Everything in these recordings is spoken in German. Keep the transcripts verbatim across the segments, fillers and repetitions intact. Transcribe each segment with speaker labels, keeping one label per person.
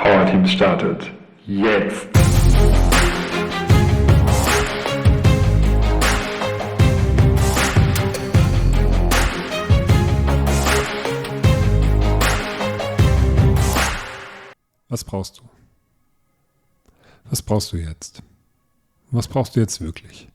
Speaker 1: Powerteam startet jetzt.
Speaker 2: Was brauchst du? Was brauchst du jetzt? Was brauchst du jetzt wirklich?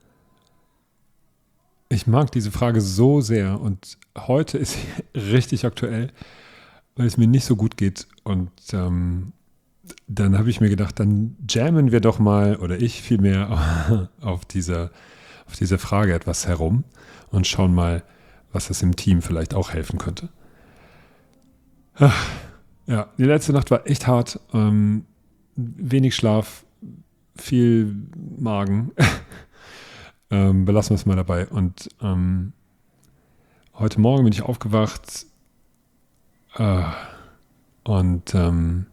Speaker 2: Ich mag diese Frage so sehr und heute ist sie richtig aktuell, weil es mir nicht so gut geht. Und ähm, dann habe ich mir gedacht, dann jammen wir doch mal, oder ich vielmehr, auf dieser, auf dieser Frage etwas herum und schauen mal, was das im Team vielleicht auch helfen könnte. Ach, ja, die letzte Nacht war echt hart. Ähm, wenig Schlaf, viel Magen. ähm, belassen wir es mal dabei. Und ähm, heute Morgen bin ich aufgewacht äh, und ähm,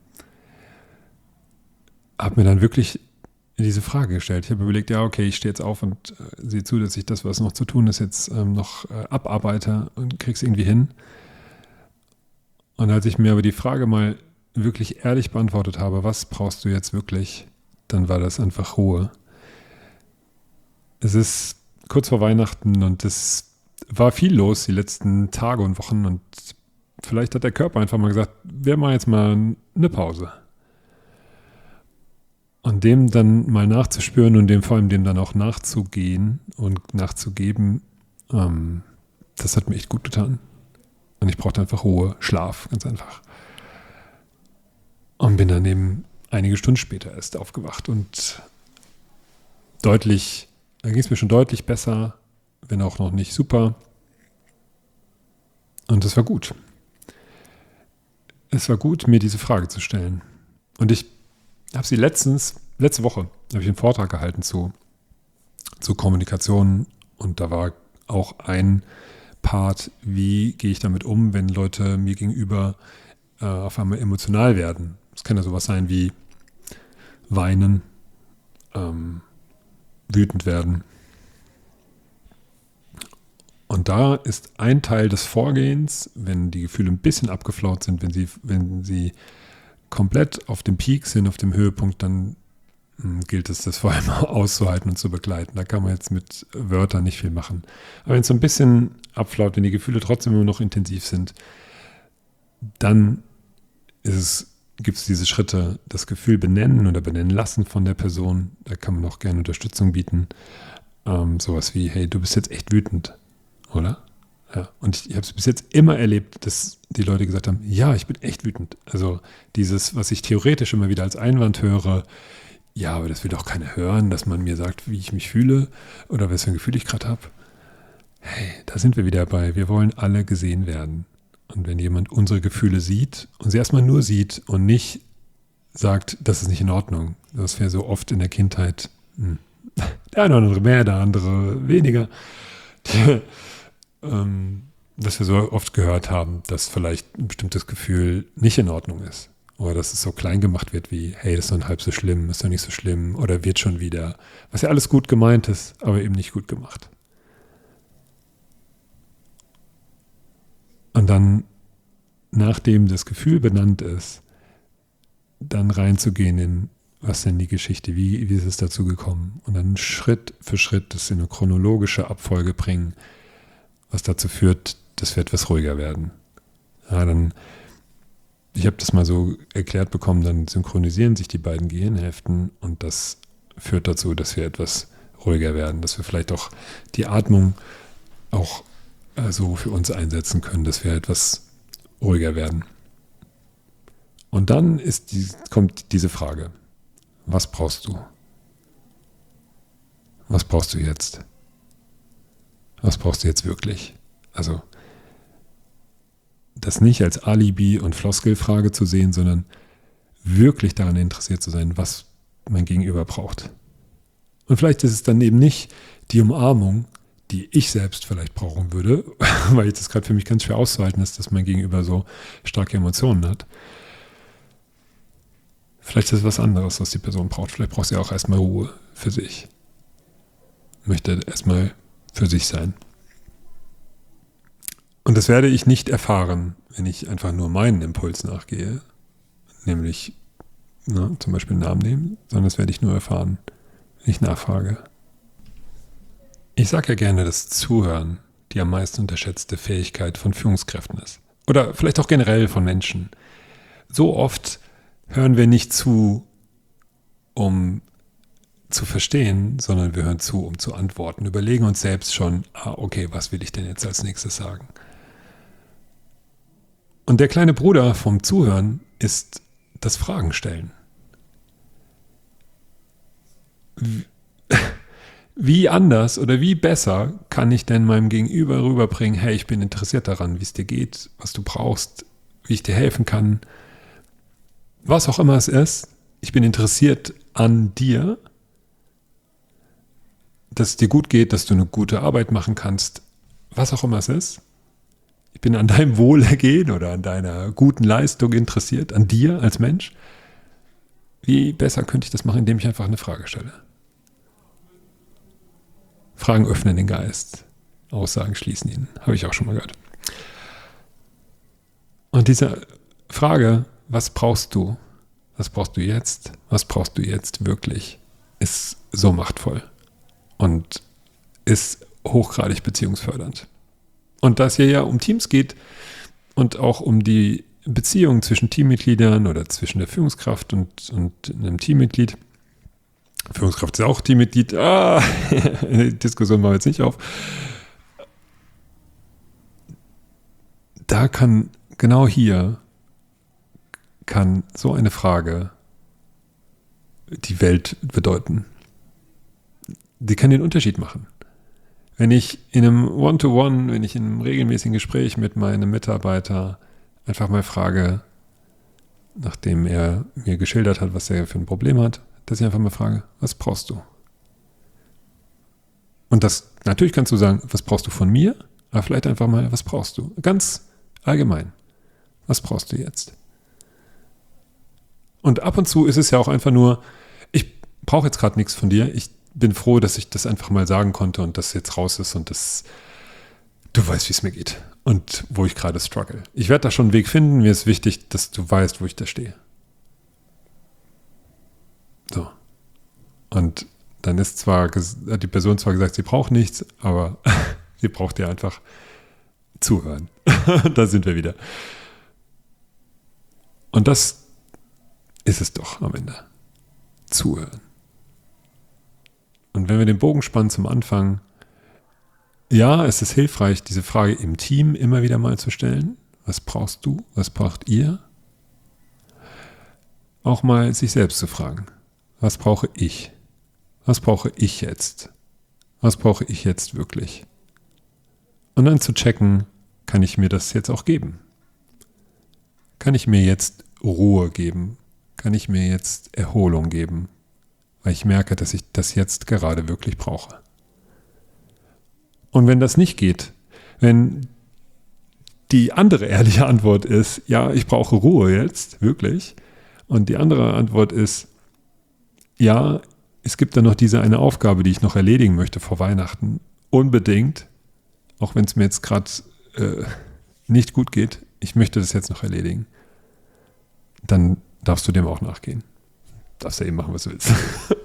Speaker 2: habe mir dann wirklich diese Frage gestellt. Ich habe überlegt, ja, okay, ich stehe jetzt auf und äh, sehe zu, dass ich das, was noch zu tun ist, jetzt ähm, noch äh, abarbeite und kriege es irgendwie hin. Und als ich mir aber die Frage mal wirklich ehrlich beantwortet habe, was brauchst du jetzt wirklich, dann war das einfach Ruhe. Es ist kurz vor Weihnachten und es war viel los die letzten Tage und Wochen und vielleicht hat der Körper einfach mal gesagt, wir machen jetzt mal eine Pause. Und dem dann mal nachzuspüren und dem vor allem dem dann auch nachzugehen und nachzugeben, ähm, das hat mir echt gut getan. Und ich brauchte einfach Ruhe, Schlaf, ganz einfach. Und bin dann eben einige Stunden später erst aufgewacht und deutlich, da ging es mir schon deutlich besser, wenn auch noch nicht super. Und es war gut. Es war gut, mir diese Frage zu stellen. Und ich habe sie letztens, letzte Woche, habe ich einen Vortrag gehalten zu, zu Kommunikation und da war auch ein Part, wie gehe ich damit um, wenn Leute mir gegenüber äh, auf einmal emotional werden. Das kann ja sowas sein wie weinen, ähm, wütend werden. Und da ist ein Teil des Vorgehens, wenn die Gefühle ein bisschen abgeflaut sind, wenn sie, wenn sie komplett auf dem Peak sind, auf dem Höhepunkt, dann mh, gilt es, das vor allem auszuhalten und zu begleiten. Da kann man jetzt mit Wörtern nicht viel machen. Aber wenn es so ein bisschen abflaut, wenn die Gefühle trotzdem immer noch intensiv sind, dann ist es, gibt es diese Schritte, das Gefühl benennen oder benennen lassen von der Person. Da kann man auch gerne Unterstützung bieten. Ähm, sowas wie, hey, du bist jetzt echt wütend, oder? Ja. Und ich, ich habe es bis jetzt immer erlebt, dass die Leute gesagt haben, ja, ich bin echt wütend. Also dieses, was ich theoretisch immer wieder als Einwand höre, ja, aber das will doch keiner hören, dass man mir sagt, wie ich mich fühle oder was für ein Gefühl ich gerade habe. Hey, da sind wir wieder bei, wir wollen alle gesehen werden. Und wenn jemand unsere Gefühle sieht und sie erstmal nur sieht und nicht sagt, das ist nicht in Ordnung, das wäre so oft in der Kindheit, hm, der eine oder andere mehr, der andere weniger, ähm, dass wir so oft gehört haben, dass vielleicht ein bestimmtes Gefühl nicht in Ordnung ist. Oder dass es so klein gemacht wird wie, hey, das ist doch halb so schlimm, ist doch nicht so schlimm oder wird schon wieder. Was ja alles gut gemeint ist, aber eben nicht gut gemacht. Und dann, nachdem das Gefühl benannt ist, dann reinzugehen in, was denn die Geschichte, wie, wie ist es dazu gekommen? Und dann Schritt für Schritt das in eine chronologische Abfolge bringen, was dazu führt, dass wir etwas ruhiger werden. Ja, dann, ich habe das mal so erklärt bekommen, dann synchronisieren sich die beiden Gehirnhälften und das führt dazu, dass wir etwas ruhiger werden, dass wir vielleicht auch die Atmung auch äh, so für uns einsetzen können, dass wir etwas ruhiger werden. Und dann ist die, kommt diese Frage, was brauchst du? Was brauchst du jetzt? Was brauchst du jetzt wirklich? Also das nicht als Alibi- und Floskelfrage zu sehen, sondern wirklich daran interessiert zu sein, was mein Gegenüber braucht. Und vielleicht ist es dann eben nicht die Umarmung, die ich selbst vielleicht brauchen würde, weil das gerade für mich ganz schwer auszuhalten ist, dass mein Gegenüber so starke Emotionen hat. Vielleicht ist es was anderes, was die Person braucht. Vielleicht braucht sie auch erstmal Ruhe für sich. Möchte erstmal für sich sein. Und das werde ich nicht erfahren, wenn ich einfach nur meinen Impuls nachgehe, nämlich ne, zum Beispiel einen Namen nehmen, sondern das werde ich nur erfahren, wenn ich nachfrage. Ich sage ja gerne, dass Zuhören die am meisten unterschätzte Fähigkeit von Führungskräften ist. Oder vielleicht auch generell von Menschen. So oft hören wir nicht zu, um zu verstehen, sondern wir hören zu, um zu antworten. Überlegen uns selbst schon, ah, okay, was will ich denn jetzt als nächstes sagen? Und der kleine Bruder vom Zuhören ist das Fragen stellen. Wie anders oder wie besser kann ich denn meinem Gegenüber rüberbringen, hey, ich bin interessiert daran, wie es dir geht, was du brauchst, wie ich dir helfen kann, was auch immer es ist. Ich bin interessiert an dir, dass es dir gut geht, dass du eine gute Arbeit machen kannst, was auch immer es ist. Ich bin an deinem Wohlergehen oder an deiner guten Leistung interessiert, an dir als Mensch. Wie besser könnte ich das machen, indem ich einfach eine Frage stelle? Fragen öffnen den Geist, Aussagen schließen ihn. Habe ich auch schon mal gehört. Und diese Frage, was brauchst du? Was brauchst du jetzt? Was brauchst du jetzt wirklich? Ist so machtvoll und ist hochgradig beziehungsfördernd. Und da es hier ja um Teams geht und auch um die Beziehung zwischen Teammitgliedern oder zwischen der Führungskraft und, und einem Teammitglied, Führungskraft ist ja auch Teammitglied. Ah, die Diskussion machen wir jetzt nicht auf. Da kann, genau hier, kann so eine Frage die Welt bedeuten. Die kann den Unterschied machen. Wenn ich in einem One-to-One, wenn ich in einem regelmäßigen Gespräch mit meinem Mitarbeiter einfach mal frage, nachdem er mir geschildert hat, was er für ein Problem hat, dass ich einfach mal frage, was brauchst du? Und das, natürlich kannst du sagen, was brauchst du von mir? Aber vielleicht einfach mal, was brauchst du? Ganz allgemein. Was brauchst du jetzt? Und ab und zu ist es ja auch einfach nur, ich brauche jetzt gerade nichts von dir. Ich bin froh, dass ich das einfach mal sagen konnte und das jetzt raus ist und das, du weißt, wie es mir geht und wo ich gerade struggle. Ich werde da schon einen Weg finden. Mir ist wichtig, dass du weißt, wo ich da stehe. So. Und dann ist zwar, hat die Person zwar gesagt, sie braucht nichts, aber sie braucht ja einfach zuhören. Da sind wir wieder. Und das ist es doch am Ende. Zuhören. Und wenn wir den Bogen spannen zum Anfang, ja, es ist hilfreich, diese Frage im Team immer wieder mal zu stellen. Was brauchst du? Was braucht ihr? Auch mal sich selbst zu fragen. Was brauche ich? Was brauche ich jetzt? Was brauche ich jetzt wirklich? Und dann zu checken, kann ich mir das jetzt auch geben? Kann ich mir jetzt Ruhe geben? Kann ich mir jetzt Erholung geben? Weil ich merke, dass ich das jetzt gerade wirklich brauche. Und wenn das nicht geht, wenn die andere ehrliche Antwort ist, ja, ich brauche Ruhe jetzt, wirklich, und die andere Antwort ist, ja, es gibt da noch diese eine Aufgabe, die ich noch erledigen möchte vor Weihnachten, unbedingt, auch wenn es mir jetzt gerade äh, nicht gut geht, ich möchte das jetzt noch erledigen, dann darfst du dem auch nachgehen. Darfst ja eben machen, was du willst.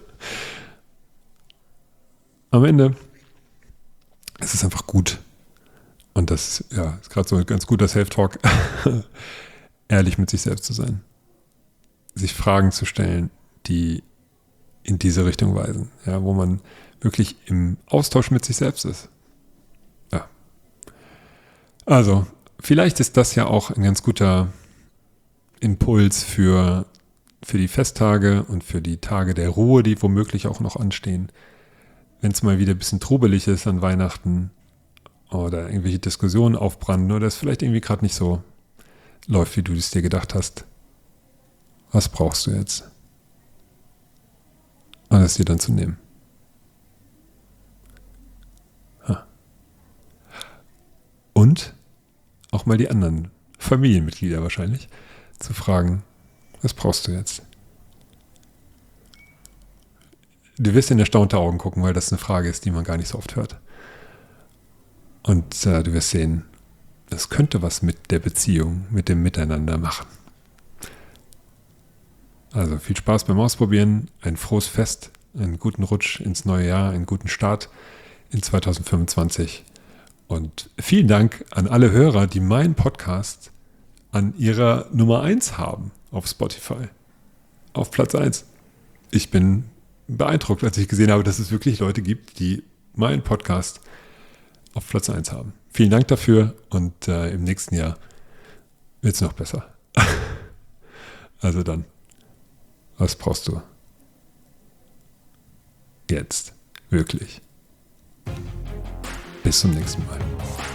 Speaker 2: Am Ende ist es einfach gut. Und das ja, ist gerade so ein ganz guter Self-Talk, ehrlich mit sich selbst zu sein. Sich Fragen zu stellen, die in diese Richtung weisen. Ja, wo man wirklich im Austausch mit sich selbst ist. Ja. Also, vielleicht ist das ja auch ein ganz guter Impuls für, für die Festtage und für die Tage der Ruhe, die womöglich auch noch anstehen. Wenn es mal wieder ein bisschen trubelig ist an Weihnachten oder irgendwelche Diskussionen aufbranden oder es vielleicht irgendwie gerade nicht so läuft, wie du es dir gedacht hast. Was brauchst du jetzt? Und es dir dann zu nehmen. Ha. Und auch mal die anderen Familienmitglieder wahrscheinlich zu fragen, was brauchst du jetzt? Du wirst in erstaunte Augen gucken, weil das eine Frage ist, die man gar nicht so oft hört. Und äh, du wirst sehen, das könnte was mit der Beziehung, mit dem Miteinander machen. Also viel Spaß beim Ausprobieren, ein frohes Fest, einen guten Rutsch ins neue Jahr, einen guten Start in zwanzig fünfundzwanzig. Und vielen Dank an alle Hörer, die meinen Podcast an ihrer Nummer eins haben auf Spotify. Auf Platz eins. Ich bin beeindruckt, als ich gesehen habe, dass es wirklich Leute gibt, die meinen Podcast auf Platz eins haben. Vielen Dank dafür und äh, im nächsten Jahr wird es noch besser. Also dann, was brauchst du? Jetzt. Wirklich. Bis zum nächsten Mal.